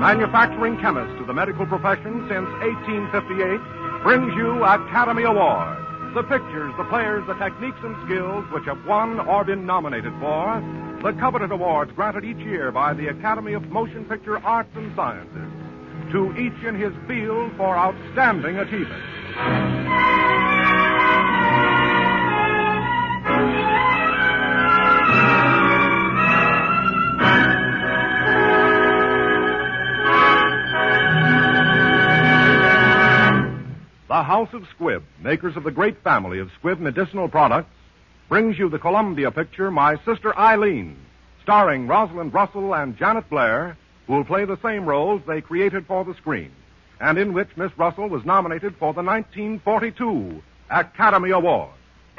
manufacturing chemist to the medical profession since 1858, brings you Academy Award. The pictures, the players, the techniques and skills which have won or been nominated for the coveted awards granted each year by the Academy of Motion Picture Arts and Sciences, to each in his field for outstanding achievement. The House of Squibb, makers of the great family of Squibb medicinal products, brings you the Columbia picture, My Sister Eileen, starring Rosalind Russell and Janet Blair, who will play the same roles they created for the screen, and in which Miss Russell was nominated for the 1942 Academy Award.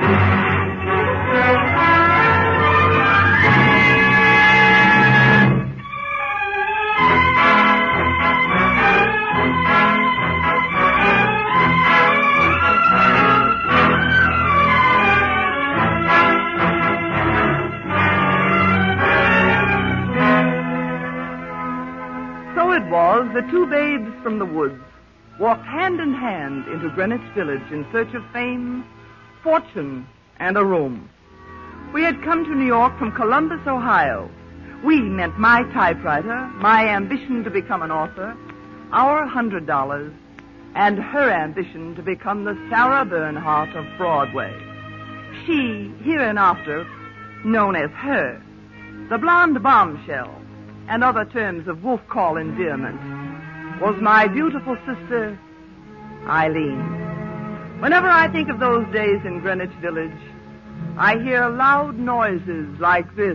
The two babes from the woods walked hand in hand into Greenwich Village in search of fame, fortune, and a room. We had come to New York from Columbus, Ohio. We meant my typewriter, my ambition to become an author, our $100, and her ambition to become the Sarah Bernhardt of Broadway. She, hereinafter, known as her, the blonde bombshell, and other terms of wolf call endearment, was my beautiful sister, Eileen. Whenever I think of those days in Greenwich Village, I hear loud noises like this.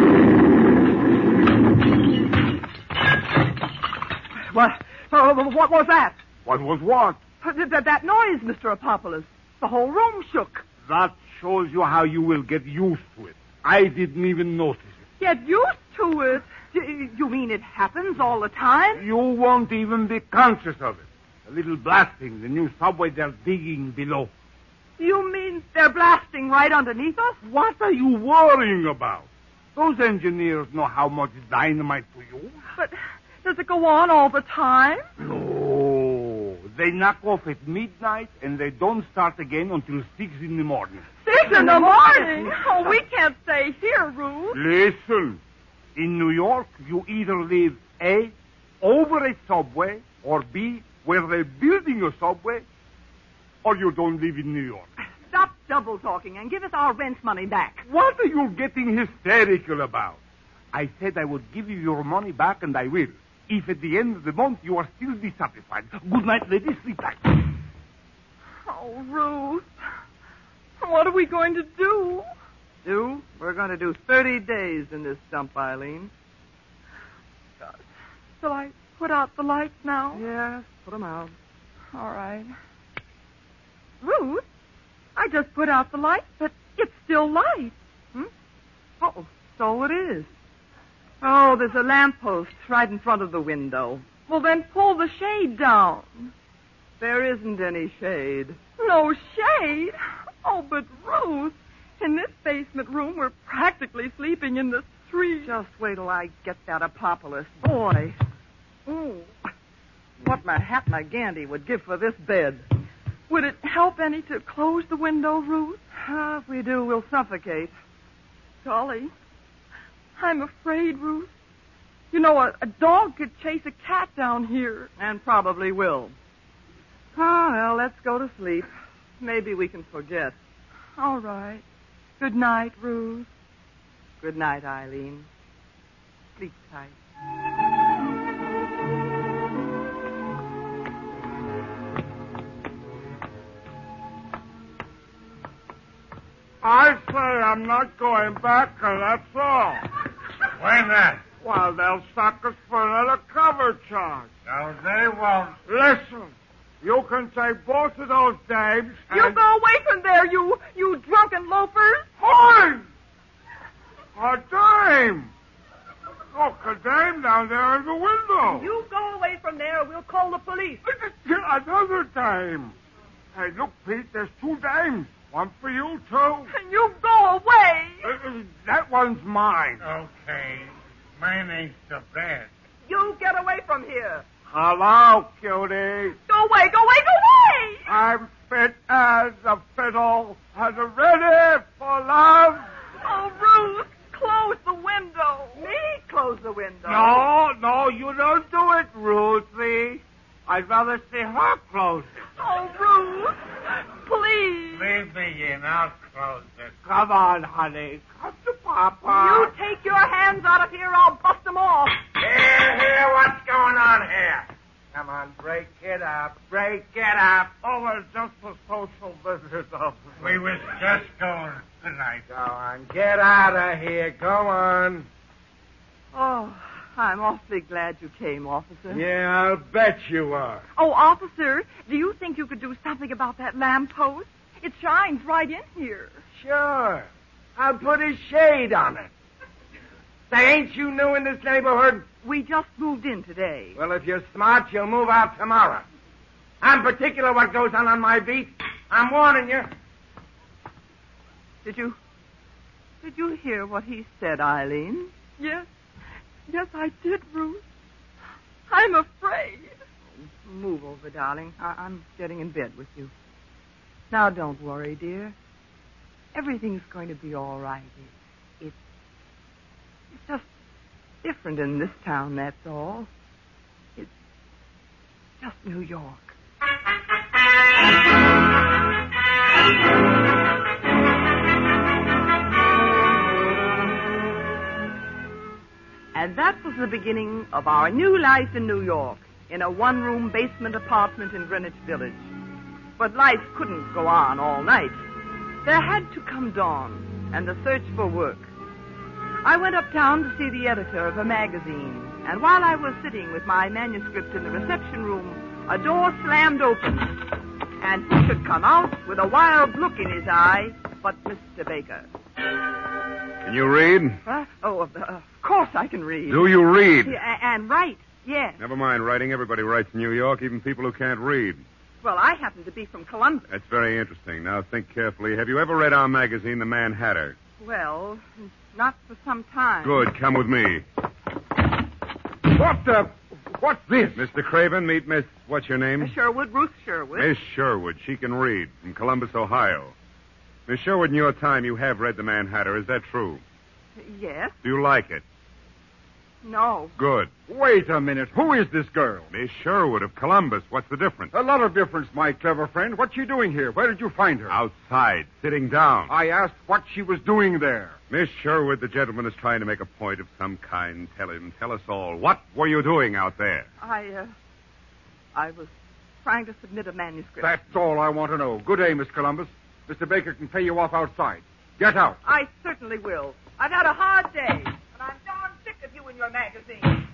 What was that? What was what? That noise, Mr. Apopoulos. The whole room shook. That shows you how you will get used to it. I didn't even notice it. Get used to it? You mean it happens all the time? You won't even be conscious of it. A little blasting, the new subway they're digging below. You mean they're blasting right underneath us? What are you worrying about? Those engineers know how much dynamite to use. But does it go on all the time? No. They knock off at midnight, and they don't start again until 6 in the morning. 6 in the morning? Oh, we can't stay here, Ruth. Listen. In New York, you either live A, over a subway, or B, where they're building a subway, or you don't live in New York. Stop double talking and give us our rent money back. What are you getting hysterical about? I said I would give you your money back, and I will. If at the end of the month you are still dissatisfied. Good night, ladies. Sleep tight. Oh, Ruth. What are we going to do? We're going to do 30 days in this dump, Eileen. Shall I put out the lights now? Yes, put them out. All right. Ruth, I just put out the lights, but it's still light. Oh, so it is. Oh, there's a lamppost right in front of the window. Well, then pull the shade down. There isn't any shade. No shade? Oh, but Ruth, in this basement room, we're practically sleeping in the street. Just wait till I get that Apopoulos. Boy. Ooh. What Mahatma Gandhi would give for this bed. Would it help any to close the window, Ruth? If we do, we'll suffocate. Golly. I'm afraid, Ruth. You know, a dog could chase a cat down here. And probably will. Oh, well, let's go to sleep. Maybe we can forget. All right. Good night, Ruth. Good night, Eileen. Sleep tight. I say I'm not going back, and that's all. Why not? Well, they'll suck us for another cover charge. No, they won't. Listen, you can take both of those dames and... You go away from there, you drunken loafers. Hi! A dame! Look, a dame down there in the window. You go away from there or we'll call the police. Another dame. Hey, look, Pete, there's 2 dames. One for you, too. You go away. That one's mine. Okay. Mine ain't so bad. You get away from here. Hello, cutie. Go away, go away, go away! I'm fit as a fiddle and ready for love. Oh, Ruth, close the window. Me? Close the window. No, you don't do it, Ruthie. I'd rather see her close it. Oh, Ruth, please. Leave me in. I'll close it. Come on, honey. Come to Papa. You take your hands out of here, I'll bust them off. Here, what's going on here? Come on, break it up. Break it up. Oh, it's just a social visit. We was just going tonight. Go on. Get out of here. Go on. Oh, I'm awfully glad you came, officer. Yeah, I'll bet you are. Oh, officer, do you think you could do something about that lamppost? It shines right in here. Sure. I'll put a shade on it. Say, ain't you new in this neighborhood? We just moved in today. Well, if you're smart, you'll move out tomorrow. I'm particular what goes on my beat. I'm warning you. Did you hear what he said, Eileen? Yes. Yes, I did, Ruth. I'm afraid. Move over, darling. I'm getting in bed with you. Now, don't worry, dear. Everything's going to be all right. It's just different in this town, that's all. It's just New York. And that was the beginning of our new life in New York, in a one-room basement apartment in Greenwich Village. But life couldn't go on all night. There had to come dawn and the search for work. I went uptown to see the editor of a magazine, and while I was sitting with my manuscript in the reception room, a door slammed open, and who should come out with a wild look in his eye but Mr. Baker. Can you read? Of course I can read. Do you read? And write, yes. Never mind writing. Everybody writes in New York, even people who can't read. Well, I happen to be from Columbus. That's very interesting. Now, think carefully. Have you ever read our magazine, The Man Hatter? Well, not for some time. Good. Come with me. What's this? Mr. Craven, meet Miss... What's your name? Sherwood, Ruth Sherwood. Miss Sherwood. She can read. From Columbus, Ohio. Miss Sherwood, in your time, you have read The Man Hatter. Is that true? Yes. Do you like it? No. Good. Wait a minute. Who is this girl? Miss Sherwood of Columbus. What's the difference? A lot of difference, my clever friend. What's she doing here? Where did you find her? Outside, sitting down. I asked what she was doing there. Miss Sherwood, the gentleman is trying to make a point of some kind. Tell us all. What were you doing out there? I was trying to submit a manuscript. That's all I want to know. Good day, Miss Columbus. Mr. Baker can pay you off outside. Get out. I certainly will. I've had a hard day, and I'm darn sick of you and your magazine.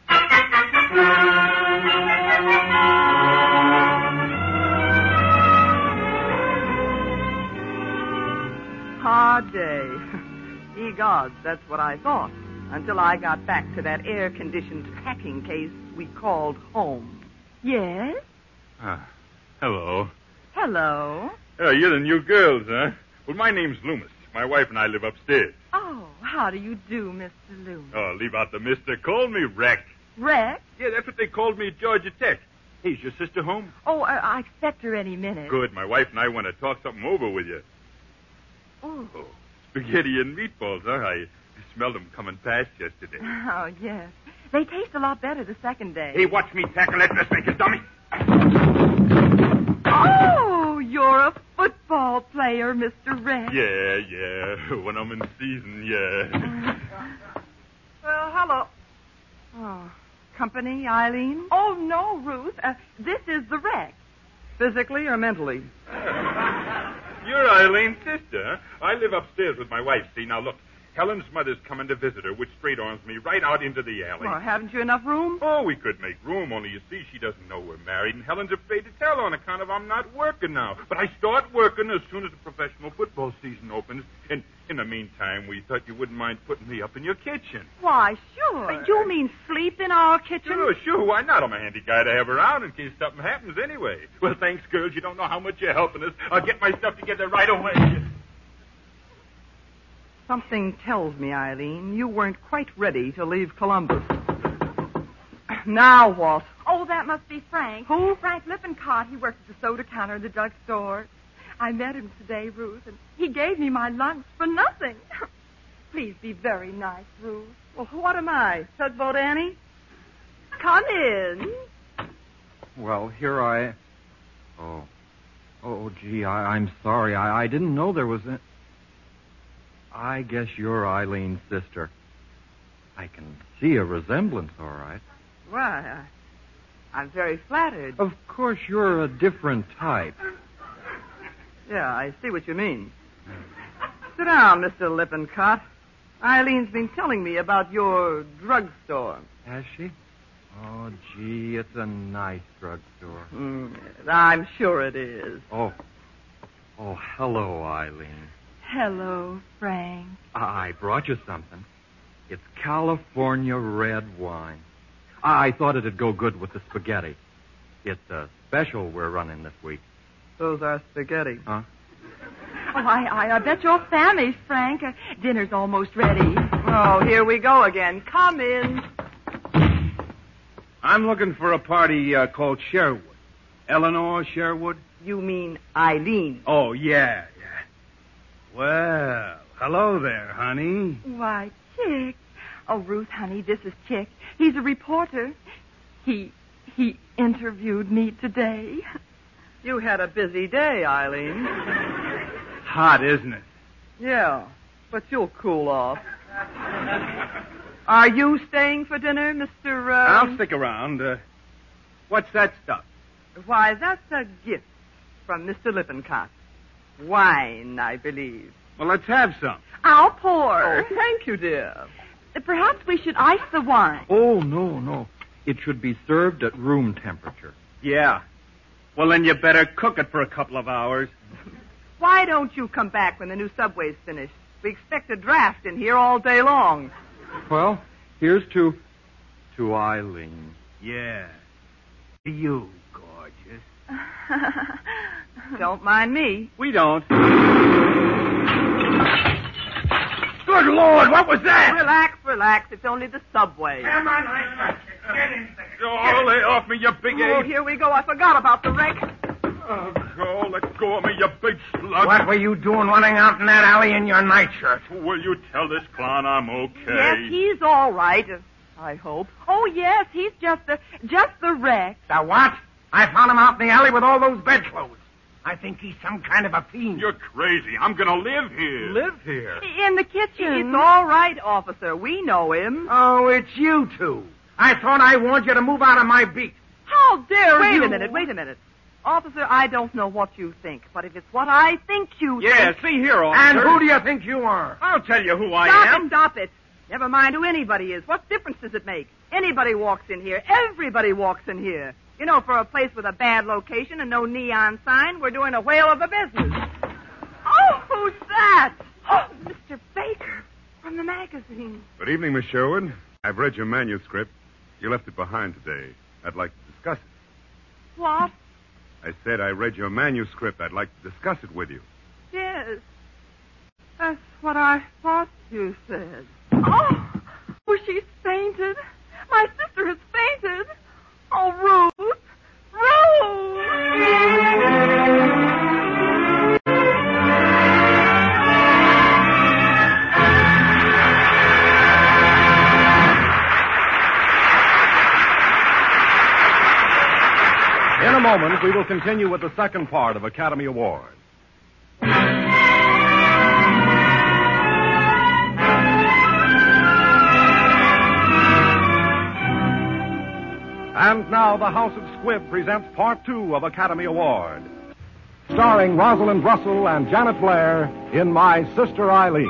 Hard day. Ye gods, that's what I thought, until I got back to that air-conditioned packing case we called home. Yes? Hello. Hello. Oh, you're the new girls, huh? Well, my name's Loomis. My wife and I live upstairs. Oh, how do you do, Mr. Loomis? Oh, leave out the mister. Call me Rex. Rex? Yeah, that's what they called me at Georgia Tech. Hey, is your sister home? Oh, I expect her any minute. Good. My wife and I want to talk something over with you. Oh. Oh, spaghetti and meatballs, huh? I smelled them coming past yesterday. Oh, yes. They taste a lot better the second day. Hey, watch me tackle that dressmaker, dummy. Oh, you're a football player, Mr. Rex. Yeah. When I'm in season, yeah. Well, hello. Oh, company, Eileen? Oh, no, Ruth. This is the Rex. Physically or mentally? You're Eileen's sister, huh? I live upstairs with my wife. See, now look. Helen's mother's coming to visit her, which straight-arms me right out into the alley. Well, haven't you enough room? Oh, we could make room, only you see, she doesn't know we're married, and Helen's afraid to tell on account of I'm not working now. But I start working as soon as the professional football season opens, and in the meantime, we thought you wouldn't mind putting me up in your kitchen. Why, sure. You mean sleep in our kitchen? Sure, why not? I'm a handy guy to have around in case something happens anyway. Well, thanks, girls. You don't know how much you're helping us. I'll get my stuff together right away. Something tells me, Eileen, you weren't quite ready to leave Columbus. Now what? Oh, that must be Frank. Who? Frank Lippincott. He works at the soda counter in the drugstore. I met him today, Ruth, and he gave me my lunch for nothing. Please be very nice, Ruth. Well, what am I? Tugboat Annie? Come in. Well, here I... Oh, gee, I'm sorry. I didn't know there was a... I guess you're Eileen's sister. I can see a resemblance, all right. Why, I'm very flattered. Of course, you're a different type. Yeah, I see what you mean. Sit down, Mr. Lippincott. Eileen's been telling me about your drugstore. Has she? Oh, gee, it's a nice drugstore. I'm sure it is. Oh, hello, Eileen. Hello, Frank. I brought you something. It's California red wine. I thought it'd go good with the spaghetti. It's a special we're running this week. Those are spaghetti. Huh? Oh, I bet you're famished, Frank. Dinner's almost ready. Oh, here we go again. Come in. I'm looking for a party called Sherwood. Eleanor Sherwood? You mean Eileen? Oh, yeah. Well, hello there, honey. Why, Chick. Oh, Ruth, honey, this is Chick. He's a reporter. He interviewed me today. You had a busy day, Eileen. Hot, isn't it? Yeah, but you'll cool off. Are you staying for dinner, Mr. I'll stick around. What's that stuff? Why, that's a gift from Mr. Lippincott. Wine, I believe. Well, let's have some. I'll pour. Oh, thank you, dear. Perhaps we should ice the wine. Oh, no. It should be served at room temperature. Yeah. Well, then you better cook it for a couple of hours. Why don't you come back when the new subway's finished? We expect a draft in here all day long. Well, here's to Eileen. Yeah. To you, gorgeous. Don't mind me. We don't. Good Lord, what was that? Relax. It's only the subway. Come on, Lisa. Get in there. Oh, lay off me, you big Oh, ape. here we go. I forgot about the wreck. Oh, let go of me, you big slug. What were you doing running out in that alley in your nightshirt? Will you tell this clown I'm okay? Yes, he's all right. I hope. Oh, yes, he's just the wreck. The what? I found him out in the alley with all those bedclothes. I think he's some kind of a fiend. You're crazy. I'm going to live here. Live here? In the kitchen. It's all right, officer. We know him. Oh, it's you two. I thought I warned you to move out of my beat. How dare Wait you? a minute. Wait a minute. Officer, I don't know what you think, but if it's what I think you Yeah, think... see here, officer. And who do you think you are? I'll tell you who I Stop am. it, stop it. Never mind who anybody is. What difference does it make? Anybody walks in here. Everybody walks in here. You know, for a place with a bad location and no neon sign, we're doing a whale of a business. Oh, who's that? Oh, Mr. Baker from the magazine. Good evening, Miss Sherwood. I've read your manuscript. You left it behind today. I'd like to discuss it. What? I said I read your manuscript. I'd like to discuss it with you. Yes. That's what I thought you said. Oh, She's fainted. My sister has fainted. Oh, Ruth. Ruth! In a moment, we will continue with the second part of Academy Award. And now the House of Squibb presents Part 2 of Academy Award. Starring Rosalind Russell and Janet Blair in My Sister Eileen.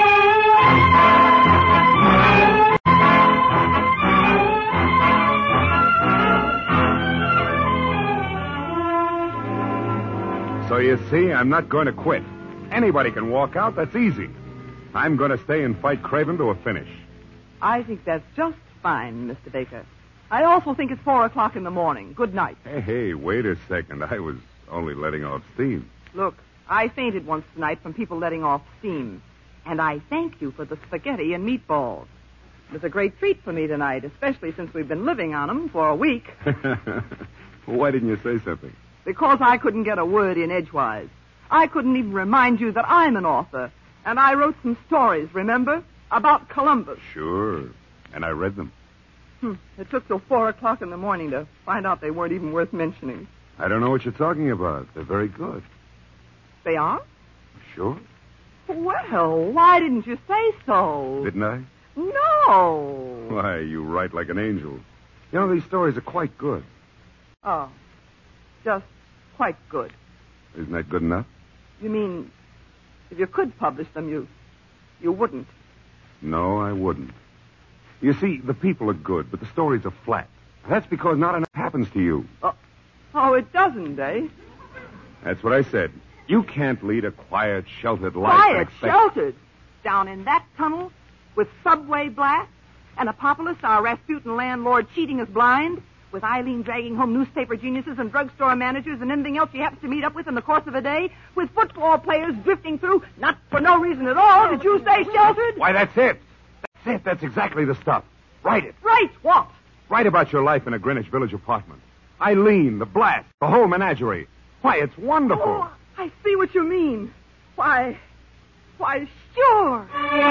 So you see, I'm not going to quit. Anybody can walk out. That's easy. I'm going to stay and fight Craven to a finish. I think that's just fine, Mr. Baker. I also think it's 4 o'clock in the morning. Good night. Hey, wait a second. I was only letting off steam. Look, I fainted once tonight from people letting off steam. And I thank you for the spaghetti and meatballs. It was a great treat for me tonight, especially since we've been living on them for a week. Why didn't you say something? Because I couldn't get a word in edgewise. I couldn't even remind you that I'm an author. And I wrote some stories, remember? About Columbus. Sure. And I read them. It took till 4 o'clock in the morning to find out they weren't even worth mentioning. I don't know what you're talking about. They're very good. They are? Sure. Well, why didn't you say so? Didn't I? No. Why, you write like an angel. You know, these stories are quite good. Oh, just quite good. Isn't that good enough? You mean, if you could publish them, you wouldn't? No, I wouldn't. You see, the people are good, but the stories are flat. That's because not enough happens to you. Oh, it doesn't, eh? That's what I said. You can't lead a quiet, sheltered life. Quiet, sheltered? Down in that tunnel with subway blasts and Apopolis, our Rasputin landlord, cheating us blind, with Eileen dragging home newspaper geniuses and drugstore managers and anything else she happens to meet up with in the course of a day, with football players drifting through, not for no reason at all. Did you say sheltered? Why, that's it. That's it. That's exactly the stuff. Write it. Write what? Write about your life in a Greenwich Village apartment. Eileen, the blast, the whole menagerie. Why, it's wonderful. Oh, I see what you mean. Why, sure.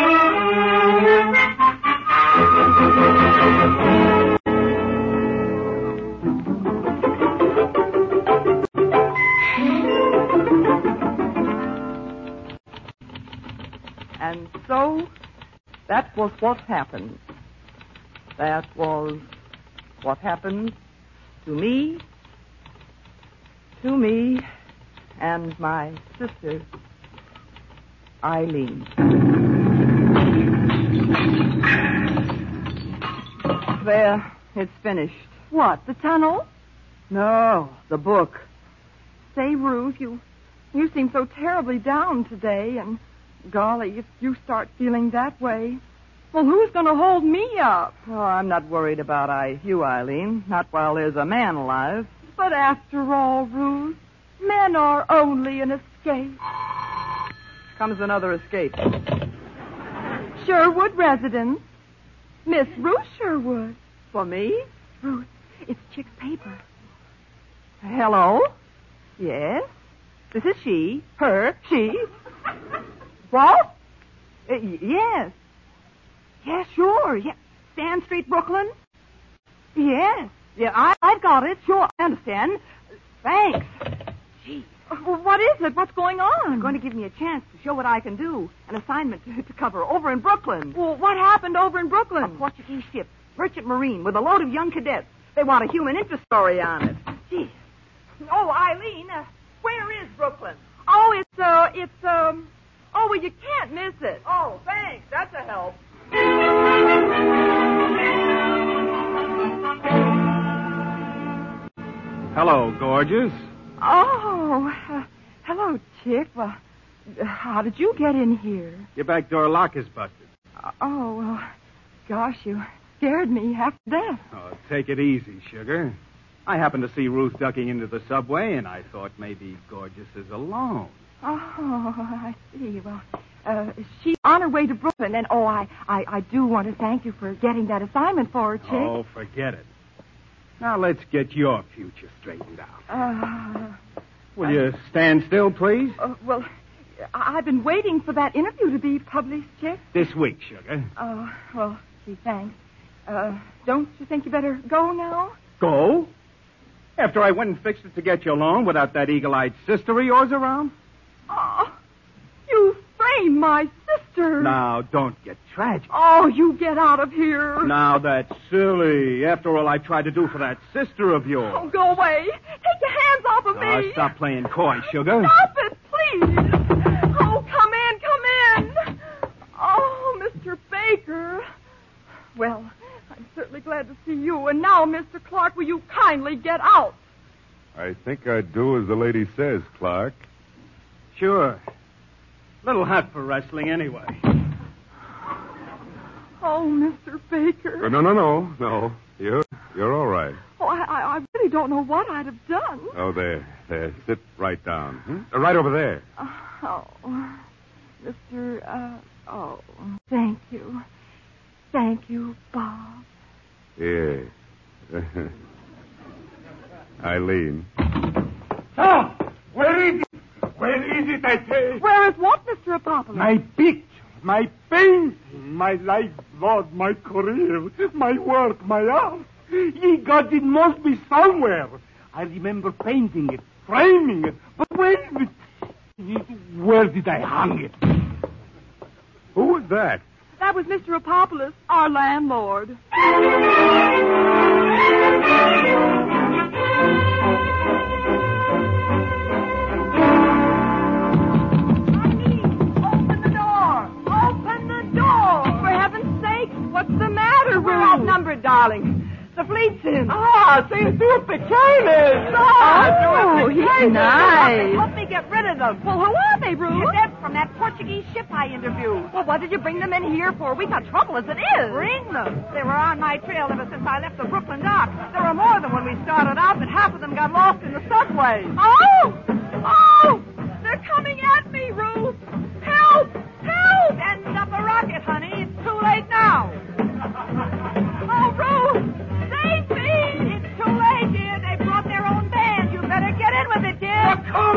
And so, that was what happened. That was what happened to me, and my sister, Eileen. There, it's finished. What, the tunnel? No, the book. Say, Ruth, you seem so terribly down today, and golly, if you start feeling that way, well, who's going to hold me up? Oh, I'm not worried about you, Eileen. Not while there's a man alive. But after all, Ruth, men are only an escape. Comes another escape. Sherwood residence. Miss Ruth Sherwood. For me? Ruth, it's Chick's paper. Hello? Yes? This is she. Her. She. What? Yes. Yeah, sure. Yeah. Stan Street, Brooklyn? Yes. Yeah, I've got it. Sure, I understand. Thanks. Gee. Well, what is it? What's going on? You're going to give me a chance to show what I can do. An assignment to cover over in Brooklyn. Well, what happened over in Brooklyn? A Portuguese ship, Merchant Marine, with a load of young cadets. They want a human interest story on it. Gee. Oh, Eileen, where is Brooklyn? Oh, oh, well, you can't miss it. Oh, thanks. That's a help. Hello, gorgeous. Oh, hello, Chick. Well, how did you get in here? Your back door lock is busted. Oh, well, gosh, you scared me half to death. Oh, take it easy, sugar. I happened to see Ruth ducking into the subway, and I thought maybe Gorgeous is alone. Oh, I see. Well, she's on her way to Brooklyn, and, I do want to thank you for getting that assignment for her, Chick. Oh, forget it. Now let's get your future straightened out. Will you stand still, please? Well, I've been waiting for that interview to be published, Chick. This week, sugar. Oh, well, gee, thanks. Don't you think you better go now? Go? After I went and fixed it to get you alone without that eagle-eyed sister of yours around? Oh, you framed my sister. Now, don't get tragic. Oh, you get out of here. Now, that's silly. After all I tried to do for that sister of yours. Oh, go away. Take your hands off of me. Stop playing coy, sugar. Stop it, please. Oh, come in. Oh, Mr. Baker. Well, I'm certainly glad to see you. And now, Mr. Clark, will you kindly get out? I think I'd do as the lady says, Clark. Sure. Little hot for wrestling anyway. Oh, Mr. Baker. No. You're all right. Oh, I really don't know what I'd have done. Oh, there. Sit right down. Right over there. Oh, Mr. Thank you. Thank you, Bob. Yeah. Eileen. Stop! Where is it? Where is it, I say? Where is what, Mr. Apopoulos? My picture, my painting, my lifeblood, my career, my work, my art. Ye gods, it must be somewhere. I remember painting it, framing it, but where is it? Where did I hang it? Who was that? That was Mr. Apopoulos, our landlord. What's the matter, We're outnumbered, darling. The fleet's in. Say two pequeños. Oh, he's nice. Help me get rid of them. Well, who are they, Ruth? Cadets from that Portuguese ship I interviewed. Well, what did you bring them in here for? We got trouble as it is. Bring them. They were on my trail ever since I left the Brooklyn dock. There were more than when we started out, but half of them got lost in the subway. Oh! Oh! They're coming at me, Ruth. Help! Help! Send up a rocket, honey. It's too late now. Oh, Ruth! Save me! It's too late, dear. They brought their own band. You better get in with it, dear.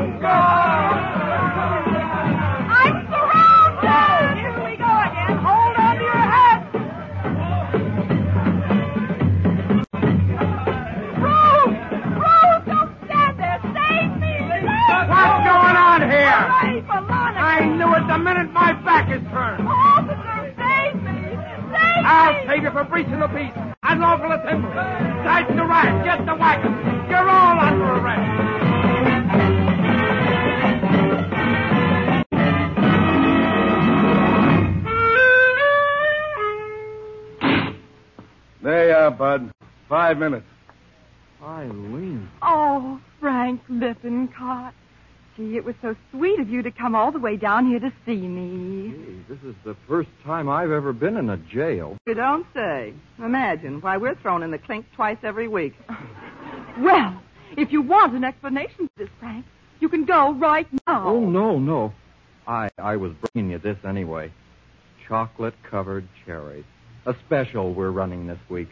I'm surrounded! Here we go again. Hold on to your hat. Ruth! Ruth! Don't stand there! Save me! Save me! What's going on here? Hooray for Monica. I knew it the minute my back is turned. Officer, save me! Save I'll me! save you for breaching the peace. Unlawful assembly. Tighten the riot. Get the wagon. You're all under arrest. There you are, Bud. 5 minutes. Eileen. Oh, Frank Lippincott. Gee, it was so sweet of you to come all the way down here to see me. Gee, this is the first time I've ever been in a jail. You don't say. Imagine why we're thrown in the clink twice every week. Well, if you want an explanation for this, Frank, you can go right now. Oh, no. I was bringing you this anyway. Chocolate-covered cherries. A special we're running this week.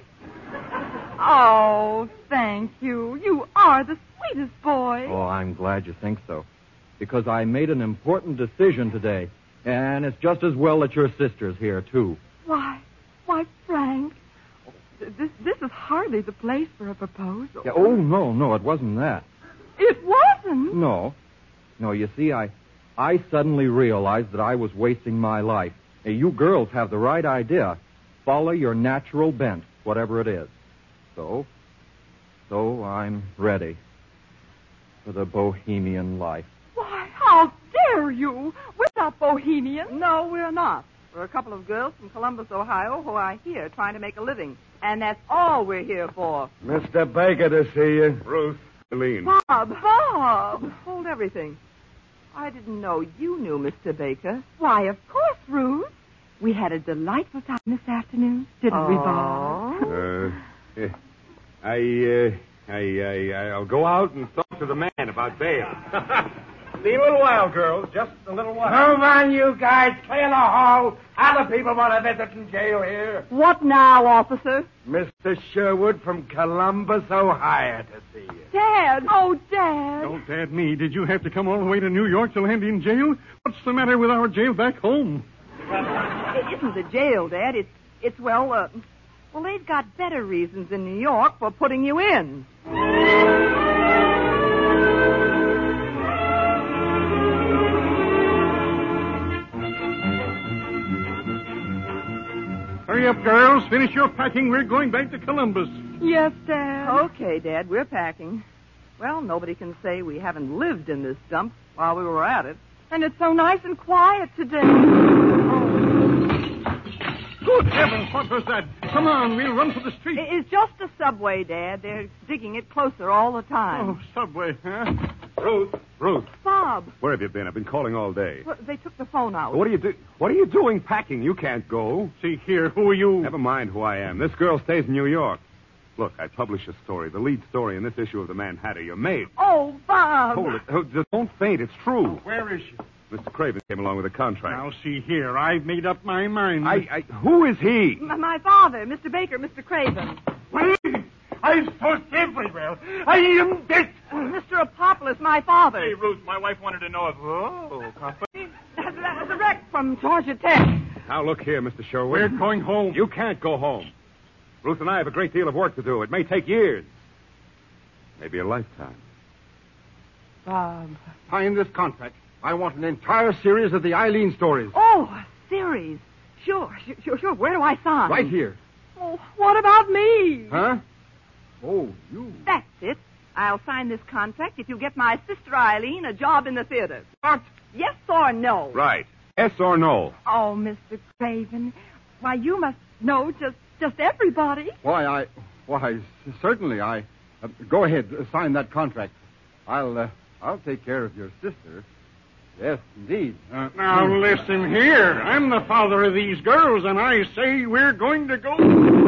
Oh, thank you. You are the sweetest boy. Oh, I'm glad you think so. Because I made an important decision today. And it's just as well that your sister's here, too. Why, Frank, this is hardly the place for a proposal. Yeah, oh, no, it wasn't that. It wasn't? No, you see, I suddenly realized that I was wasting my life. Hey, you girls have the right idea. Follow your natural bent, whatever it is. So I'm ready for the bohemian life. Why, how dare you? We're not bohemians. No, we're not. We're a couple of girls from Columbus, Ohio, who are here trying to make a living. And that's all we're here for. Mr. Baker to see you. Ruth. Eileen. Bob. Hold everything. I didn't know you knew Mr. Baker. Why, of course, Ruth. We had a delightful time this afternoon, didn't we, Bob? I'll go out and talk to the man about bail. See you a little while, girls. Just a little while. Move on, you guys. Clear the hall. Other people want to visit in jail here. What now, officer? Mr. Sherwood from Columbus, Ohio to see you. Dad! Oh, Dad! Don't Dad me. Did you have to come all the way to New York to land in jail? What's the matter with our jail back home? It isn't the jail, Dad. It's well, they've got better reasons in New York for putting you in. Hurry up, girls. Finish your packing. We're going back to Columbus. Yes, Dad. Okay, Dad, we're packing. Well, nobody can say we haven't lived in this dump while we were at it. And it's so nice and quiet today. Good heavens, what was that? Come on, we'll run for the street. It's just a subway, Dad. They're digging it closer all the time. Oh, subway, huh? Ruth. Bob. Where have you been? I've been calling all day. Well, they took the phone out. What are you doing packing? You can't go. See here, who are you? Never mind who I am. This girl stays in New York. Look, I published a story, the lead story in this issue of the Mad Hatter. Your maid. Oh, Bob. Hold it. Just don't faint. It's true. Where is she? Mr. Craven came along with a contract. Now, see here. I've made up my mind. Who is he? My father, Mr. Baker, Mr. Craven. Please! I've searched everywhere. I am dead. Mr. Apopoulos, my father. Hey, Ruth, my wife wanted to know if... Oh, Papa. That's a wreck from Georgia Tech. Now, look here, Mr. Sherwood. We're going home. You can't go home. Ruth and I have a great deal of work to do. It may take years. Maybe a lifetime. Sign this contract. I want an entire series of the Eileen stories. Oh, a series. Sure. Where do I sign? Right here. Oh, what about me? Huh? Oh, you. That's it. I'll sign this contract if you get my sister Eileen a job in the theater. What? Yes or no? Right. Yes or no? Oh, Mr. Craven. Why, you must know just everybody. Why, certainly, go ahead, sign that contract. I'll take care of your sister. Yes, indeed. Now, listen here. I'm the father of these girls, and I say we're going to go...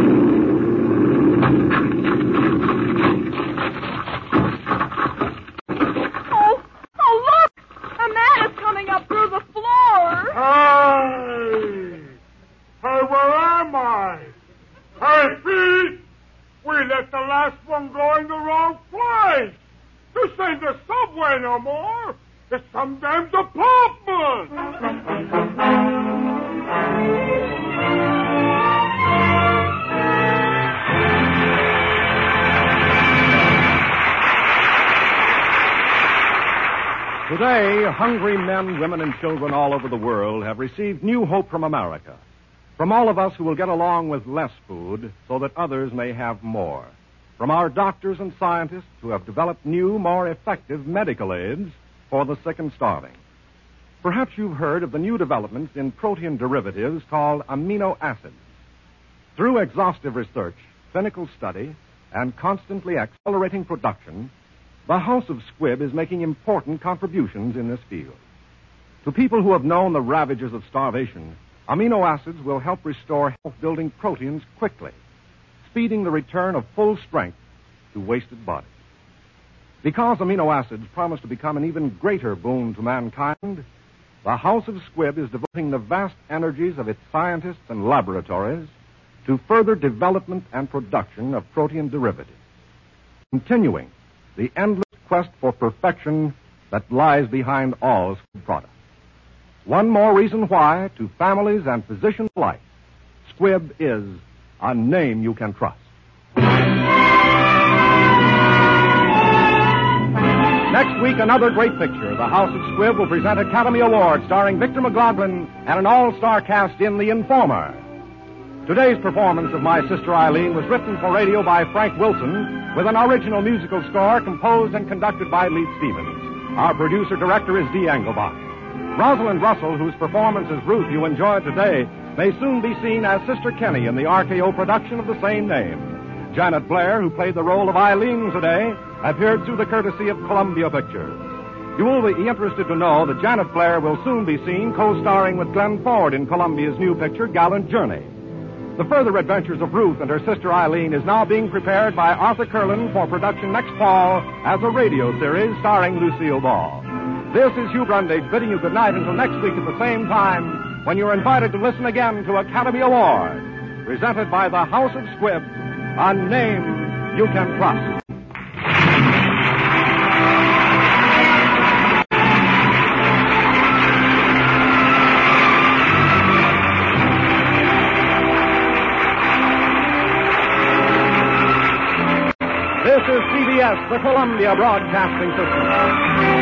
Oh, look! A man is coming up through the floor. Hey, where am I? Hey, Pete! We let the last one go in the wrong place. This ain't the subway no more. It's some damn department. Today, hungry men, women, and children all over the world have received new hope from America. From all of us who will get along with less food so that others may have more. From our doctors and scientists who have developed new, more effective medical aids for the sick and starving. Perhaps you've heard of the new developments in protein derivatives called amino acids. Through exhaustive research, clinical study, and constantly accelerating production, the House of Squibb is making important contributions in this field. To people who have known the ravages of starvation, amino acids will help restore health-building proteins quickly, speeding the return of full strength to wasted bodies. Because amino acids promise to become an even greater boon to mankind, the House of Squibb is devoting the vast energies of its scientists and laboratories to further development and production of protein derivatives, continuing the endless quest for perfection that lies behind all Squibb products. One more reason why, to families and physicians alike, Squibb is a name you can trust. Next week, another great picture. The House of Squibb will present Academy Award starring Victor McLaglen and an all-star cast in The Informer. Today's performance of My Sister Eileen was written for radio by Frank Wilson with an original musical score composed and conducted by Leith Stevens. Our producer-director is Dee Engelbach. Rosalind Russell, whose performance as Ruth you enjoyed today, may soon be seen as Sister Kenny in the RKO production of the same name. Janet Blair, who played the role of Eileen today, appeared through the courtesy of Columbia Pictures. You will be interested to know that Janet Blair will soon be seen co-starring with Glenn Ford in Columbia's new picture, Gallant Journey. The further adventures of Ruth and her sister Eileen is now being prepared by Arthur Curlin for production next fall as a radio series starring Lucille Ball. This is Hugh Brundage bidding you good night until next week at the same time when you're invited to listen again to Academy Award, presented by the House of Squibb, a name you can trust. This is CBS, the Columbia Broadcasting System.